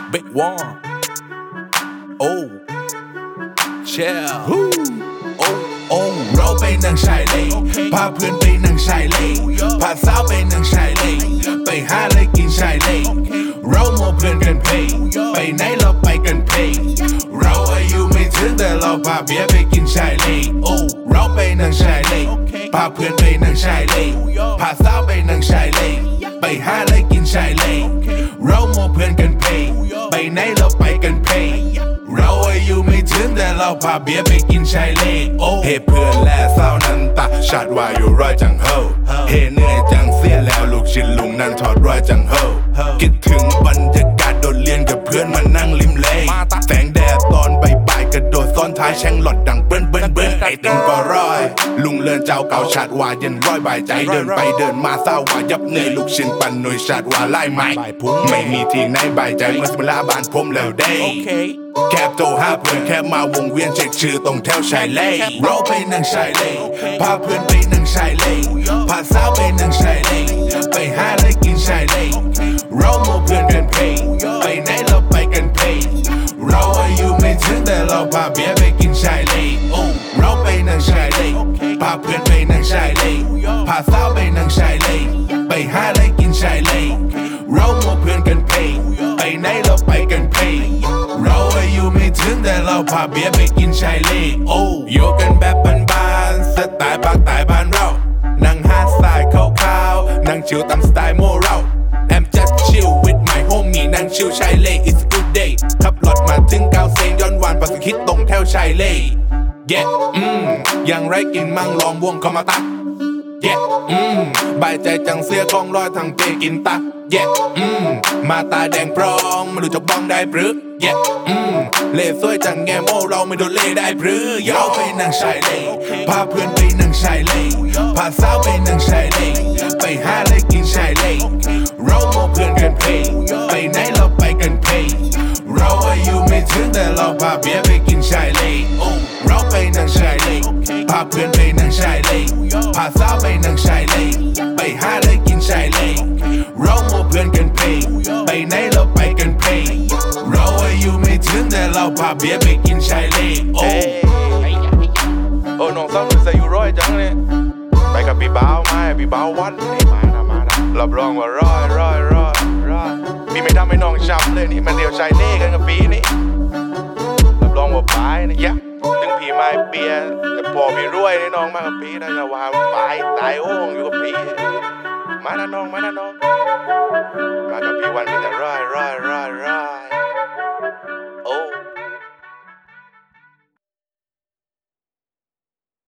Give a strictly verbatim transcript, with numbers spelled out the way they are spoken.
Big One โอ้เชลโอ้โอ้เราไปนั่งชายเลพาเพื่อนไปนั่งชายเลพาสาวไปนั่งชายเลไปหาอะไรกินชายเลเราโมเพื่อนกันเพย์ไปไหนเราไปกันเพย์เราอายุไม่ถึงแต่เราพาเบียร์ไปกินชายเลโอ้เราไปนั่งชายเลพาเพื่อนไปนั่งชายเลพาสาวไปนั่งชายเลไปหาอะไรกินชายเลเราโมเพื่อนกันเพย์ไปไหนเราไปกันเพย์เราอายุไม่ถึงแต่เราพาเบียร์ไปกินชายเลโอ้เฮ้เพื่อนและสาวนั้นตาชาดว่าอยู่ร้อยจังเฮาเฮ้เหนื่อยจังเสียแล้วลูกชิ้นลุงนั่นทอดร้อยจังเฮาคิดถึงบรรยากาศโดดเรียนกับเพื่อนมานั่งริมเลแสงแดดตอนบ่ายๆกระโดดซ้อนท้ายแช่งหลอดดังเบิ้นเบิ้นเบิ้นไอติมก็ร้อยลุงเลินเจ้าเก่าชาดว่าเย็นร้อยบ่ายใจเดินไปเดินมาเศร้าว่ายับเหนื่อยลูกชิ้นปั่นหน่วยชาดว่าไล่ไม้ไม่มีที่ไหนบ่ายใจเมื่อสมลาบ้านผมแล้วได้แคบโตหาเพื่อนแค่มาวงเวียนเช็คชื่อตรงแถวชายเลเราไปนั่งชายเลพาเพื่อนไปนั่งชายเลพาสาวไปนั่งชายเลไปหาอะไรกินชายเลเราโมเพื่อนกันเพย์ไปไหนเราไปกันเพย์เราอายุไม่ถึงแต่เราพาเบียร์ไปกินชายเลโอ้เราไปนั่งชายเลพาเพื่อนไปนั่งชายเลพาสาวไปนั่งชายเลไปหาอะไรกินชายเลเราโมเพื่อนกันเพย์ไปไหนเราไปกันเพย์เราอายุไม่ถึงแต่เราพาเบียร์ไปกินชายเลโอ้โยกันแบบบ้านๆสไตล์ภาคใต้บ้านเรานั่งหาสายขาวๆนั่งชิลตามสไตล์โมเรา I'm just chill with my homie นั่งชิลชายเล It's a good day ขับรถมาถึงเก้าเซนย้อนวานประสิทธิ์ตรงแถวชายเล Yeah อืมยังไรกินมั่งลองวงเข้ามาตัก Yeah อืมบายใจจังเสียของรอยทางเตกินตา Yeah อืมมาตาแดงพร้องมาดูจะบ้องได้ปรือ Yeah อืมเล่สวยจังแงโมเราไม่โดนเล่ได้ปรือเราไปนั่งชายเลพาเพื่อนไปนั่งชายเลพาสาวไปนั่งชายเลไปหาอะไรกินชายเลเราโมเพื่อนกันเพย์ไปไหนเราไปกันเพย์เราอายุไม่ถึงแต่เราพาเบียร์ไปกินชายเลโอ้เราไปนั่งชายเลพาเพื่อนไปนั่งชายเลพาสาวไปนั่งชายเลไปหาอะไรกินชายเลเราโมเพื่อนกันเพย์ไปไหนเราไปกันเพย์เราอายุไม่ถึงแต่เราพาเบียร์ไปกินชายเลโอ้โอ้น้องสาวหนูใส่อยู่ร้อยจังเลยไปกับพี่บ่าวมาพี่บ่าววันนี่มานะมานะรับรองว่าร้อยร้อยร้อยร้อยพี่ไม่ทำให้น้องช้ำเลยนี่มันเดียวชายเล่กันกับพี่นี่รับรองว่าไปนะยะถึงพี่ไม่เบียร์แต่พอพี่รวยนี่น้องมากับพี่นะจะว่าไปตายโอ่งอยู่กับพี่มานะน้องมานะน้องมากับพี่วันมีแต่ร้อยร้อยร้อย